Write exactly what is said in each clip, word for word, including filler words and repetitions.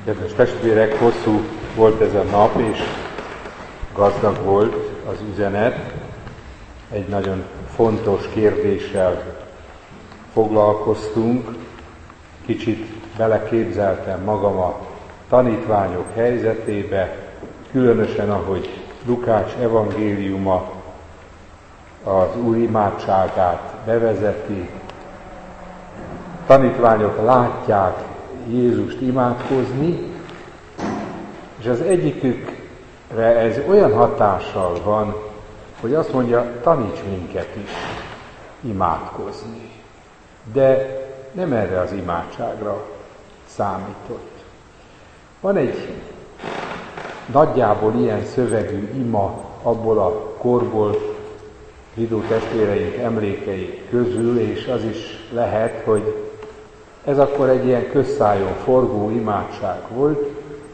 Kedves testvérek, hosszú volt ez a nap, és gazdag volt az üzenet. Egy nagyon fontos kérdéssel foglalkoztunk. Kicsit beleképzeltem magam a tanítványok helyzetébe, különösen ahogy Lukács evangéliuma az Úr imádságát bevezeti. Tanítványok látják Jézust imádkozni, és az egyikükre ez olyan hatással van, hogy azt mondja, taníts minket is imádkozni. De nem erre az imádságra számított. Van egy nagyjából ilyen szövegű ima abból a korból, zsidó testvéreink emlékei közül, és az is lehet, hogy ez akkor egy ilyen közszájon forgó imádság volt,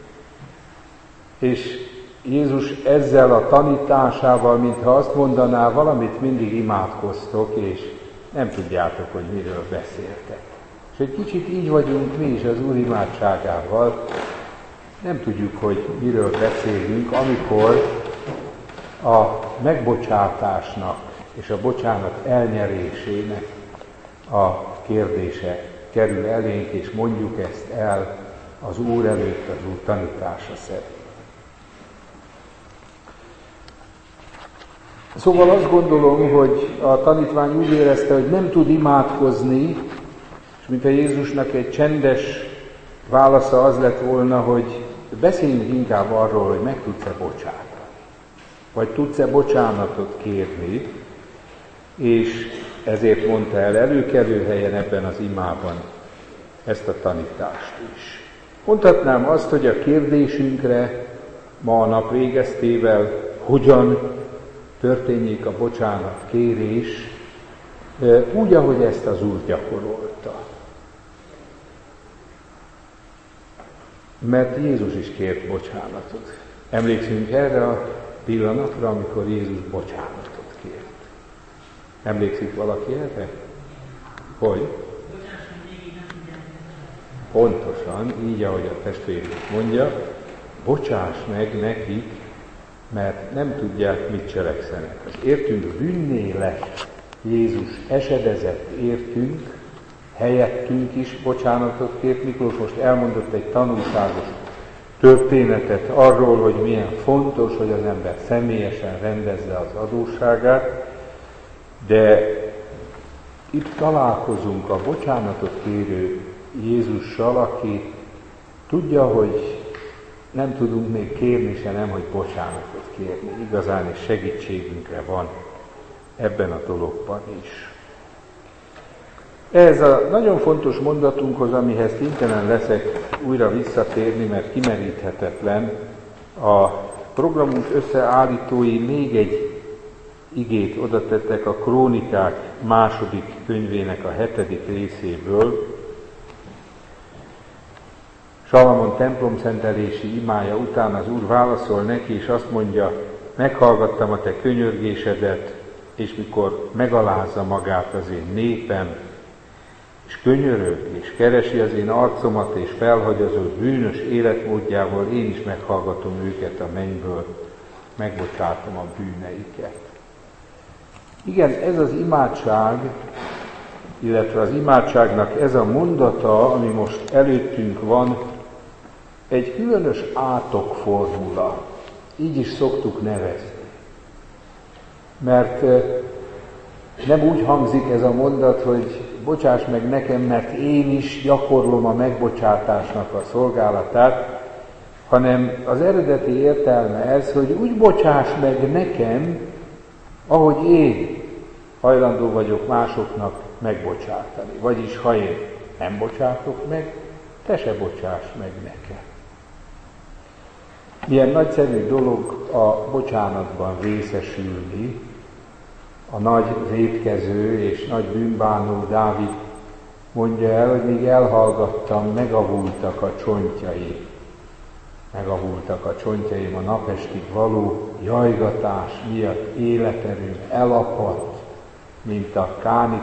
és Jézus ezzel a tanításával, mintha azt mondaná, valamit mindig imádkoztok, és nem tudjátok, hogy miről beszéltek. És egy kicsit így vagyunk mi is az Úr imádságával, nem tudjuk, hogy miről beszélünk, amikor a megbocsátásnak és a bocsánat elnyerésének a kérdése kerül elénk, és mondjuk ezt el az Úr előtt, az Úr tanítása szerint. Szóval azt gondolom, hogy a tanítvány úgy érezte, hogy nem tud imádkozni, és mint a Jézusnak egy csendes válasza az lett volna, hogy beszéljünk inkább arról, hogy meg tudsz-e bocsátani, vagy tudsz-e bocsánatot kérni, és ezért mondta el előkelő helyen ebben az imában ezt a tanítást is. Mondhatnám azt, hogy a kérdésünkre ma a nap végeztével hogyan történjék a bocsánat kérés, úgy, ahogy ezt az Úr gyakorolta. Mert Jézus is kért bocsánatot. Emlékszünk erre a pillanatra, amikor Jézus bocsánatot kért. Emlékszik valaki erre? Hogy? Pontosan, így, ahogy a testvérünk mondja, bocsáss meg nekik, mert nem tudják, mit cselekszenek. Az értünk bűnné lett, Jézus esedezett értünk, helyettünk is bocsánatot kért. Miklós most elmondott egy tanulságos történetet arról, hogy milyen fontos, hogy az ember személyesen rendezze az adósságát, de itt találkozunk a bocsánatot kérő Jézussal, aki tudja, hogy nem tudunk még kérni se nem, hogy bocsánatot kérni. Igazán és segítségünkre van ebben a dologban is. Ez a nagyon fontos mondatunkhoz, amihez kénytelen leszek újra visszatérni, mert kimeríthetetlen, a programunk összeállítói még egy igét oda tettek a Krónikák második könyvének a hetedik részéből. Salamon templomszentelési imája után az Úr válaszol neki, és azt mondja, meghallgattam a te könyörgésedet, és mikor megalázza magát az én népem, és könyörög, és keresi az én arcomat, és felhagy az ő bűnös életmódjával, én is meghallgatom őket a mennyből, megbocsátom a bűneiket. Igen, ez az imádság, illetve az imádságnak ez a mondata, ami most előttünk van, egy különös átokformula. Így is szoktuk nevezni. Mert nem úgy hangzik ez a mondat, hogy bocsáss meg nekem, mert én is gyakorlom a megbocsátásnak a szolgálatát, hanem az eredeti értelme ez, hogy úgy bocsáss meg nekem, ahogy én hajlandó vagyok másoknak megbocsátani. Vagyis, ha én nem bocsátok meg, te se bocsáss meg nekem. Milyen nagyszerű dolog a bocsánatban részesülni. A nagy vétkező és nagy bűnbánó Dávid mondja el, hogy míg elhallgattam, megavultak a csontjaim. Megavultak a csontjaim a napestig való jajgatás miatt, életerőm elapadt, mint a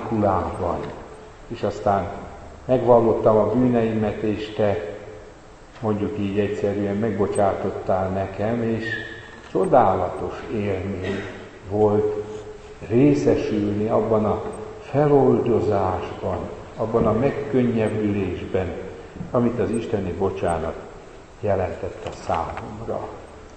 kánikulában. És aztán megvallottam a bűneimet, és te mondjuk így egyszerűen megbocsátottál nekem, és csodálatos élmény volt részesülni abban a feloldozásban, abban a megkönnyebbülésben, amit az isteni bocsánat jelentett a számomra.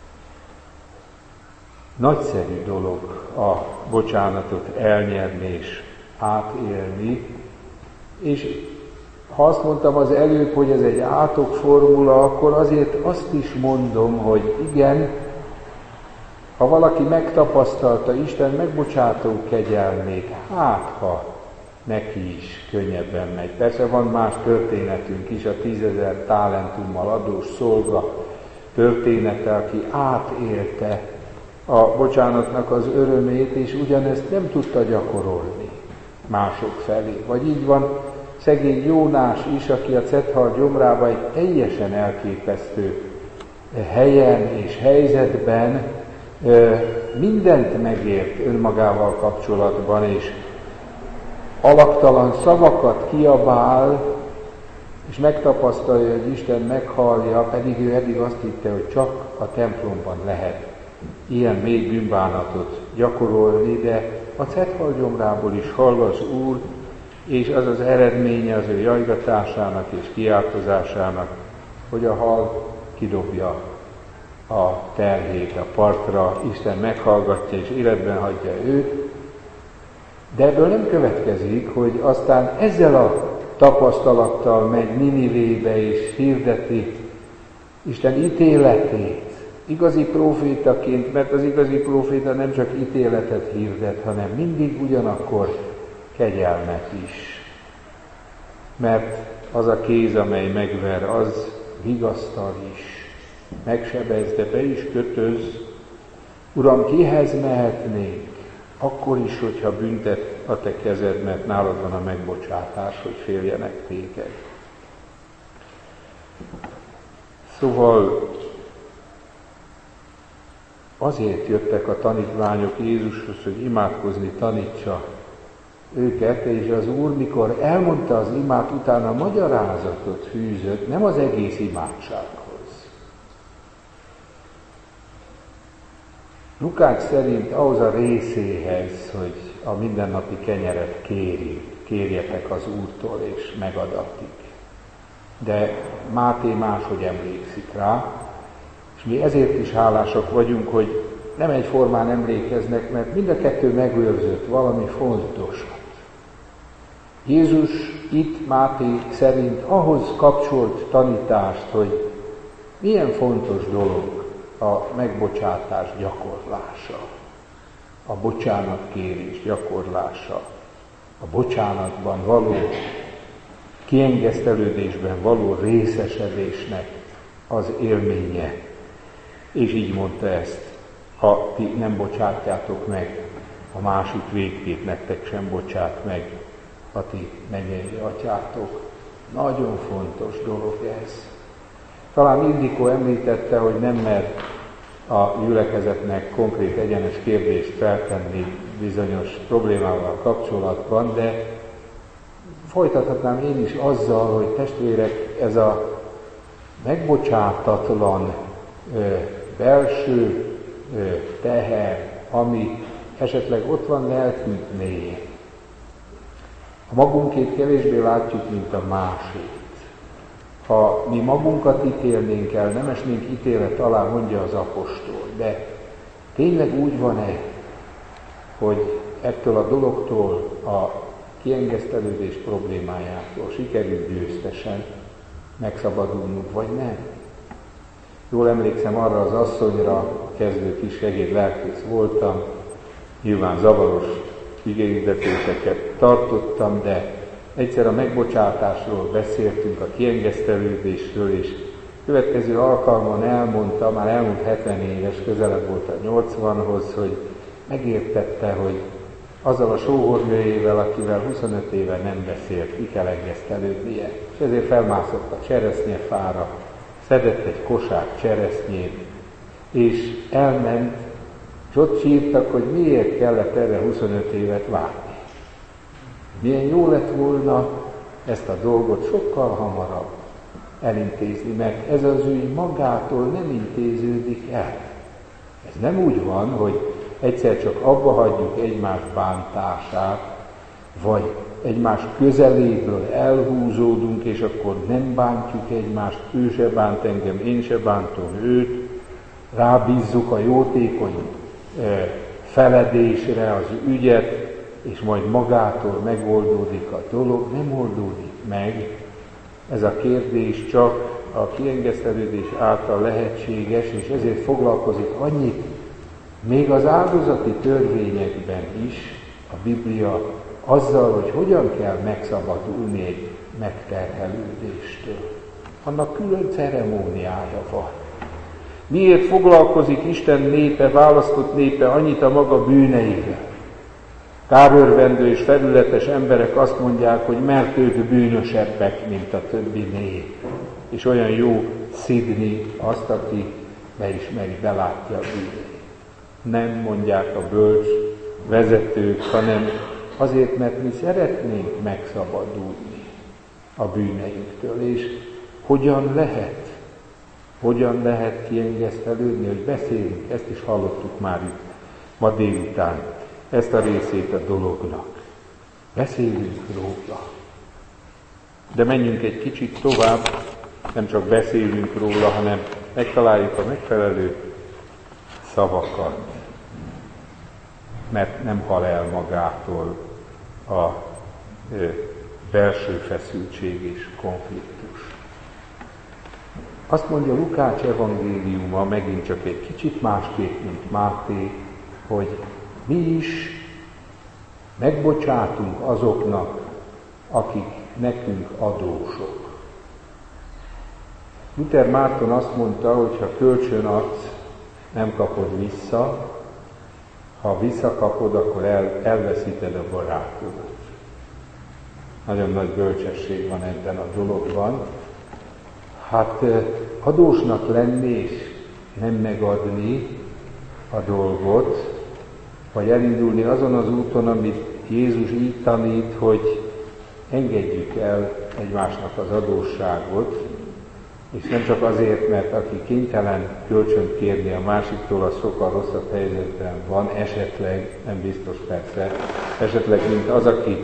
Nagyszerű dolog a bocsánatot elnyerni és átélni, és ha azt mondtam az előbb, hogy ez egy átokformula, akkor azért azt is mondom, hogy igen, ha valaki megtapasztalta Isten megbocsátó kegyelmét, hát ha neki is könnyebben megy. Persze van más történetünk is, a tízezer talentummal adós szolga története, aki átélte a bocsánatnak az örömét, és ugyanezt nem tudta gyakorolni mások felé. Vagy így van szegény Jónás is, aki a Cethal gyomrába egy teljesen elképesztő helyen és helyzetben mindent megért önmagával kapcsolatban, és alaktalan szavakat kiabál, és megtapasztalja, hogy Isten meghallja, pedig ő eddig azt hitte, hogy csak a templomban lehet ilyen mély bűnbánatot gyakorolni, de a Cethal gyomrából is hall az Úr, és az az eredménye az ő jajgatásának és kiáltozásának, hogy a hal kidobja a terhét a partra, Isten meghallgatja és életben hagyja őt, de ebből nem következik, hogy aztán ezzel a tapasztalattal megy Ninivébe és hirdeti Isten ítéletét, igazi prófétaként, mert az igazi próféta nem csak ítéletet hirdet, hanem mindig ugyanakkor kegyelmet is. Mert az a kéz, amely megver, az vigasztal is, megsebez, de be is kötöz. Uram, kihez mehetnék? Akkor is, hogyha büntet a te kezed, mert nálad van a megbocsátás, hogy féljenek téged. Szóval azért jöttek a tanítványok Jézushoz, hogy imádkozni tanítsa őket, és az Úr, mikor elmondta az imát, utána magyarázatot fűzött, nem az egész imádsághoz. Lukács szerint ahhoz a részéhez, hogy a mindennapi kenyeret kéri, kérjetek az Úrtól, és megadatik. De Máté máshogy emlékszik rá, és mi ezért is hálásak vagyunk, hogy nem egyformán emlékeznek, mert mind a kettő megőrzött valami fontosat. Jézus itt Máté szerint ahhoz kapcsolt tanítást, hogy milyen fontos dolog a megbocsátás gyakorlása, a bocsánatkérés gyakorlása, a bocsánatban való kiengesztelődésben való részesedésnek az élménye. És így mondta ezt, ha ti nem bocsátjátok meg, a másik végképp nektek sem bocsát meg a ti mennyei atyátok. Nagyon fontos dolog ez. Talán Ildikó említette, hogy nem mer a gyülekezetnek konkrét egyenes kérdést feltenni bizonyos problémával kapcsolatban, de folytathatnám én is azzal, hogy testvérek, ez a megbocsátatlan ö, belső ö, teher, ami esetleg ott van lelkünknél, a magunkét kevésbé látjuk, mint a másét. Ha mi magunkat ítélnénk el, nem esnénk ítélet alá, mondja az apostol, de tényleg úgy van-e, hogy ettől a dologtól, a kiengesztelődés problémájától sikerül győztesen megszabadulnunk, vagy nem? Jól emlékszem arra az asszonyra, kezdő kis segéd lelkész voltam, nyilván zavaros igényhirdetéseket tartottam, de egyszer a megbocsátásról beszéltünk, a kiengesztelődésről, és következő alkalmon elmondta, már elmúlt hetven éves, közelebb volt a nyolcvanhoz, hogy megértette, hogy azzal a sógornőjével, akivel huszonöt éve nem beszélt, ki kell engesztelődnie. És ezért felmászott a cseresznyefára, szedett egy kosár cseresznyét, és elment, és ott sírtak, hogy miért kellett erre huszonöt évet várni. Milyen jó lett volna ezt a dolgot sokkal hamarabb elintézni, mert ez az ügy magától nem intéződik el. Ez nem úgy van, hogy egyszer csak abba hagyjuk egymás bántását, vagy egymás közeléből elhúzódunk, és akkor nem bántjuk egymást, ő se bánt engem, én se bántom őt, rábízzuk a jótékony feledésre az ügyet, és majd magától megoldódik a dolog, nem oldódik meg. Ez a kérdés csak a kiengesztelődés által lehetséges, és ezért foglalkozik annyit, még az áldozati törvényekben is a Biblia azzal, hogy hogyan kell megszabadulni egy megterhelődéstől. Annak külön ceremóniája van. Miért foglalkozik Isten népe, választott népe annyit a maga bűneivel? Kárörvendő és felületes emberek azt mondják, hogy mert ők bűnösebbek, mint a többi nép. És olyan jó szidni azt, aki beismeri, belátja a bűneit. Nem mondják a bölcs vezetők, hanem azért, mert mi szeretnénk megszabadulni a bűneinktől. És hogyan lehet? Hogyan lehet kiengesztelődni, hogy beszélünk? Ezt is hallottuk már itt ma délután, ezt a részét a dolognak. Beszélünk róla. De menjünk egy kicsit tovább, nem csak beszélünk róla, hanem megtaláljuk a megfelelő szavakat, mert nem hal el magától a ö, belső feszültség és konfliktus. Azt mondja Lukács evangéliuma megint csak egy kicsit másképp, mint Máté, hogy mi is megbocsátunk azoknak, akik nekünk adósok. Luther Márton azt mondta, hogy ha kölcsön adsz, nem kapod vissza, ha visszakapod, akkor el, elveszíted a barátodat. Nagyon nagy bölcsesség van ebben a dologban. Hát adósnak lenni és nem megadni a dolgot, vagy elindulni azon az úton, amit Jézus így tanít, hogy engedjük el egymásnak az adósságot, és nem csak azért, mert aki kénytelen kölcsönt kérni a másiktól, az sokkal rosszabb helyzetben van, esetleg, nem biztos persze, esetleg, mint az, aki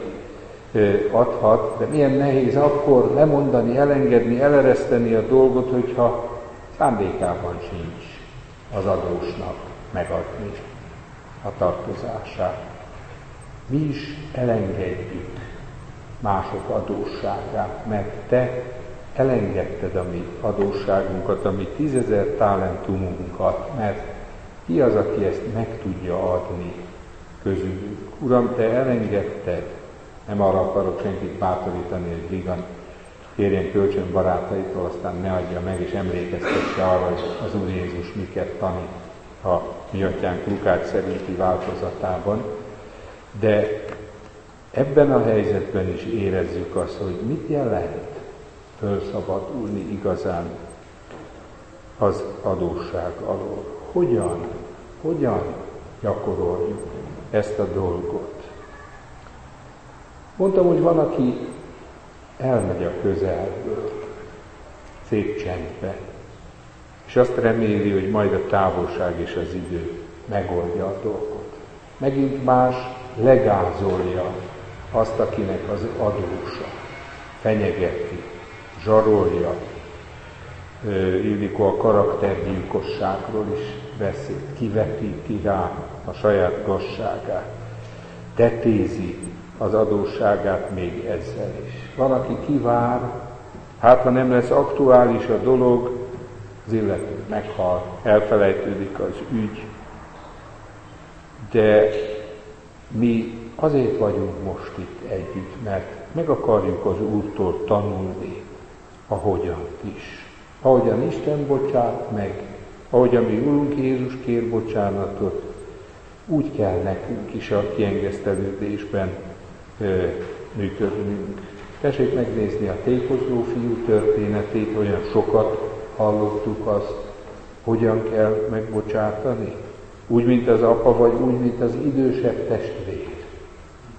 adhat, de milyen nehéz akkor lemondani, elengedni, elereszteni a dolgot, hogyha szándékában sincs az adósnak megadni a tartozását. Mi is elengedjük mások adósságát, mert te elengedted a mi adósságunkat, a mi tízezer talentumunkat, mert ki az, aki ezt meg tudja adni közülük? Uram, te elengedted. Nem arra akarok senkit bátorítani, hogy vígan kérjen kölcsön barátaitól, aztán ne adja meg, és emlékeztesse arra, hogy az Úr Jézus miket tanít a mi atyánk Lukács szerinti változatában. De ebben a helyzetben is érezzük azt, hogy mit jelent felszabadulni igazán az adósság alól. Hogyan, hogyan gyakoroljuk ezt a dolgot? Mondtam, hogy van, aki elmegy a közelből, szép csendbe, és azt reméli, hogy majd a távolság és az idő megoldja a dolgot. Megint más legázolja azt, akinek az adósa, fenyegeti, zsarolja. Ildikó a karaktergyilkosságról is beszél, kivetíti rá a saját gazságát, tetézi az adósságát még ezzel is. Van, aki kivár, hát ha nem lesz aktuális a dolog, az illető meghal, elfelejtődik az ügy, de mi azért vagyunk most itt együtt, mert meg akarjuk az Úrtól tanulni a hogyant is. Ahogyan Isten bocsát meg, ahogyan mi Úrunk Jézus kér bocsánatot, úgy kell nekünk is a kiengesztelődésben ö, működnünk. Tessék megnézni a tékozló fiú történetét, olyan sokat hallottuk azt, hogyan kell megbocsátani. Úgy, mint az apa, vagy úgy, mint az idősebb testvér,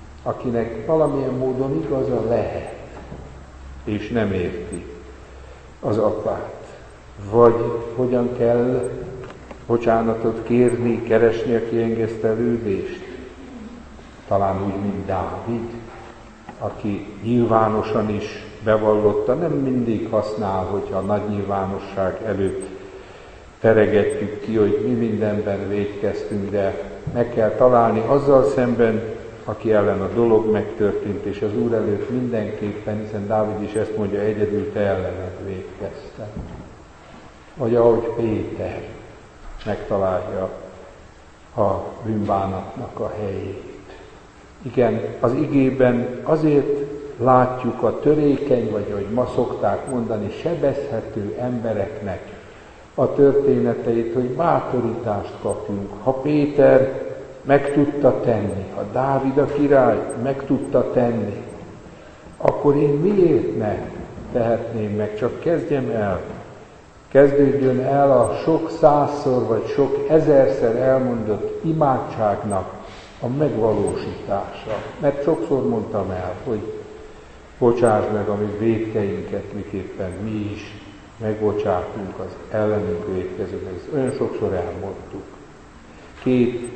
akinek valamilyen módon igaza lehet, és nem érti. az apát, vagy hogyan kell bocsánatot kérni, keresni a kiengesztelődést. Talán úgy, mint Dávid, aki nyilvánosan is bevallotta, nem mindig használ, hogyha a nagy nyilvánosság előtt teregetjük ki, hogy mi mindenben vétkeztünk, de meg kell találni azzal szemben, aki ellen a dolog megtörtént, és az Úr előtt mindenképpen, hiszen Dávid is ezt mondja, egyedül te ellened vétkeztem. Vagy ahogy Péter megtalálja a bűnbánatnak a helyét. Igen, az igében azért látjuk a törékeny, vagy ahogy ma szokták mondani, sebezhető embereknek a történeteit, hogy bátorítást kapjunk. Ha Péter meg tudta tenni, ha Dávid a király meg tudta tenni, akkor én miért ne tehetném meg? Csak kezdjem el. Kezdődjön el a sok százszor vagy sok ezerszer elmondott imádságnak a megvalósítása. Mert sokszor mondtam el, hogy bocsáss meg a mi vétkeinket, miképpen mi is megbocsátunk az ellenünk vétkezőknek. Ezt olyan sokszor elmondtuk. Két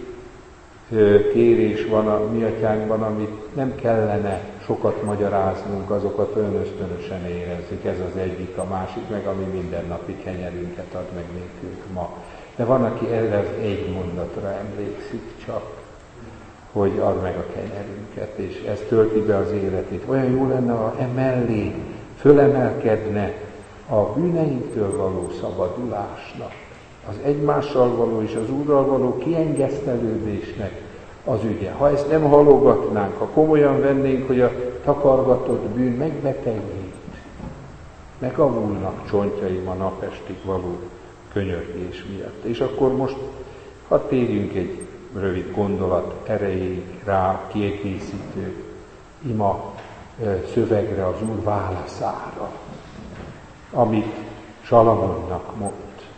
kérés van a mi atyánkban, amit nem kellene sokat magyaráznunk, azokat olyan ösztönösen érezzük. Ez az egyik, a másik meg, ami mindennapi kenyerünket ad meg nékünk ma. De van, aki erre az egy mondatra emlékszik csak, hogy add meg a kenyerünket, és ez tölti be az életét. Olyan jó lenne, ha emellé fölemelkedne a bűneinktől való szabadulásnak, az egymással való és az Úrral való kiengesztelődésnek az ügye. Ha ezt nem halogatnánk, ha komolyan vennénk, hogy a takargatott bűn megbetegít, megavulnak csontjaim a napestig való könyörgés miatt. És akkor most hadd térjünk egy rövid gondolat erejéig rá kiegészítő ima szövegre, az Úr válaszára, amit Salamonnak mond.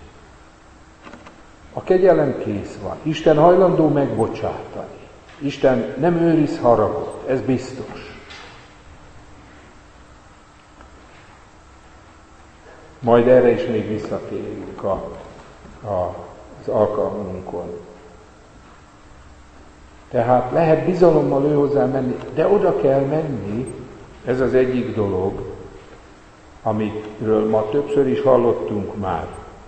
A kegyelem kész van. Isten hajlandó megbocsátani. Isten nem őriz haragot, ez biztos. Majd erre is még visszatérünk a, a, az alkalmunkon. Tehát lehet bizalommal ő hozzá menni, de oda kell menni, ez az egyik dolog, amiről ma többször is hallottunk már.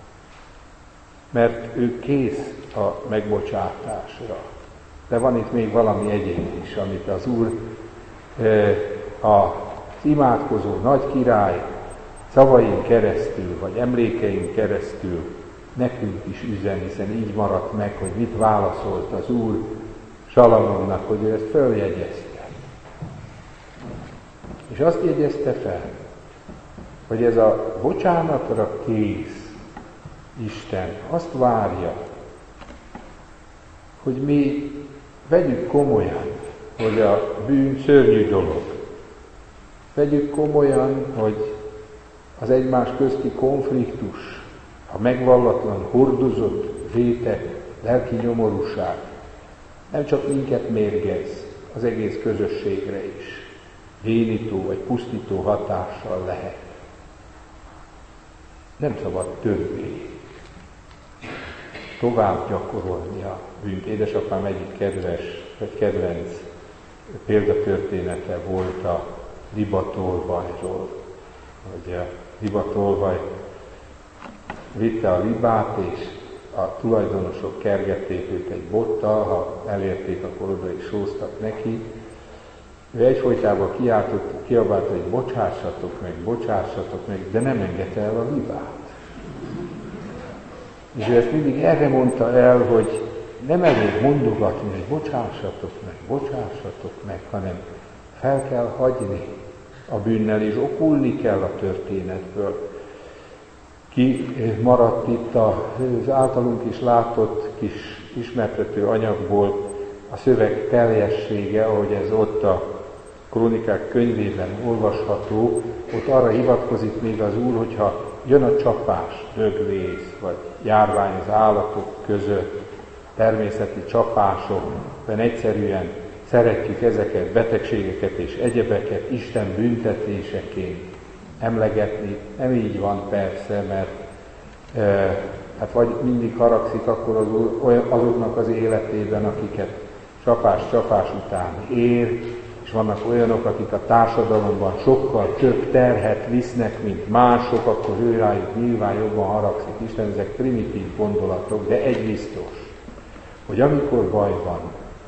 Mert ő kész a megbocsátásra. De van itt még valami egyéb is, amit az Úr, az imádkozó nagy király szavain keresztül, vagy emlékein keresztül nekünk is üzen, hiszen így maradt meg, hogy mit válaszolt az Úr Salamonnak, hogy ő ezt följegyezte. És azt jegyezte fel, hogy ez a bocsánatra kész Isten azt várja, hogy mi vegyük komolyan, hogy a bűn szörnyű dolog. Vegyük komolyan, hogy az egymás közti konfliktus, a megvallatlan, hordozott vétek, lelki nyomorúság nem csak minket mérgez, az egész közösségre is bénító vagy pusztító hatással lehet. Nem szabad többé tovább gyakorolni a bűnt. Édesapám egyik kedves, vagy kedvenc példatörténete volt a libatolvajról, hogy a libatolvaj vitte a libát, és a tulajdonosok kergették őt egy bottal, ha elérték, akkor oda is sóztak neki. Ő egyfolytában kiáltott, kiabált, hogy bocsássatok meg, bocsássatok meg, de nem engedte el a libát. És ő ezt mindig erre mondta el, hogy nem elég mondogatni, hogy bocsássatok meg, bocsássatok meg, hanem fel kell hagyni a bűnnel, és okulni kell a történetből. Ki maradt itt az általunk is látott kis ismertető anyagból a szöveg teljessége, ahogy ez ott a Krónikák könyvében olvasható, ott arra hivatkozik még az Úr, hogyha jön a csapás, dögvész, vagy járvány az állatok között, természeti csapások, mert egyszerűen szeretjük ezeket, betegségeket és egyebeket Isten büntetéseként emlegetni. Nem így van persze, mert e, hát vagy mindig haragszik akkor az úr, azoknak az életében, akiket csapás-csapás után ér, és vannak olyanok, akik a társadalomban sokkal több terhet visznek, mint mások, akkor ő rájuk nyilván jobban haragszik. Isten, ezek primitív gondolatok, de egy biztos, hogy amikor baj van,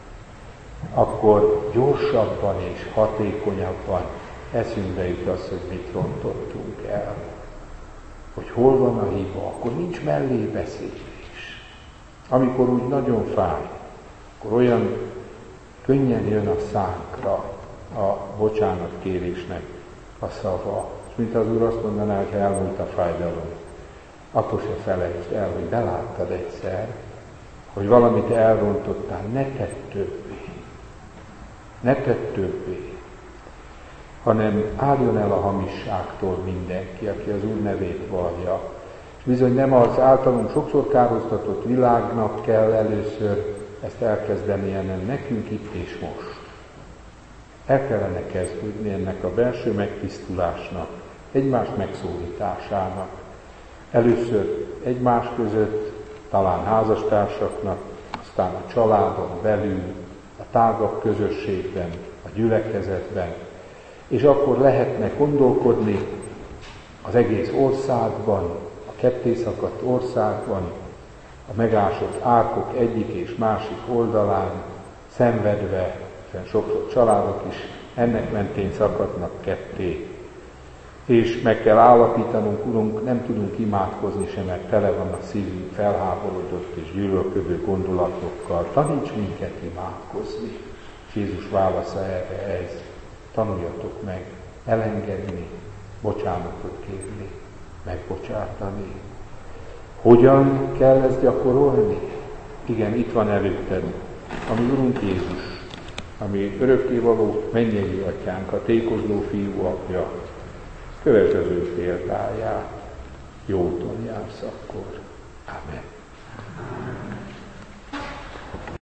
akkor gyorsabban és hatékonyabban eszünkbe jut az, hogy mit rontottunk el. Hogy hol van a hiba, akkor nincs mellébeszélés. Amikor úgy nagyon fáj, akkor olyan könnyen jön a szánkra a bocsánatkérésnek a szava. És mint az Úr azt mondaná, hogy elmúlt a fájdalom, akkor se felejtsd el, hogy beláttad egyszer, hogy valamit elrontottál, ne tedd többé. Ne tedd többé. Hanem álljon el a hamisságtól mindenki, aki az Úr nevét vallja. És bizony nem az általunk sokszor károsztatott világnak kell először ezt elkezdeni, hanem nekünk itt és most. El kellene kezdődni ennek a belső megtisztulásnak, egymás megszólításának. Először egymás között, talán házastársaknak, aztán a családon belül, a tágabb közösségben, a gyülekezetben, és akkor lehetne gondolkodni az egész országban, a kettészakadt országban, a megásott árkok egyik és másik oldalán, szenvedve, hiszen sokszor családok is ennek mentén szakadnak ketté. És meg kell állapítanunk, Urunk, nem tudunk imádkozni sem, mert tele van a szívünk felháborodott és gyűlölködő gondolatokkal. Taníts minket imádkozni. És Jézus válasza erre ez. Tanuljatok meg elengedni, bocsánatot kérni, megbocsátani. Hogyan kell ezt gyakorolni? Igen, itt van előtted a mi Urunk Jézus, ami örökkévaló mennyei Atyánk, a tékozló fiú apja. Kövesd az ő példáját, jó úton jársz akkor. Amen.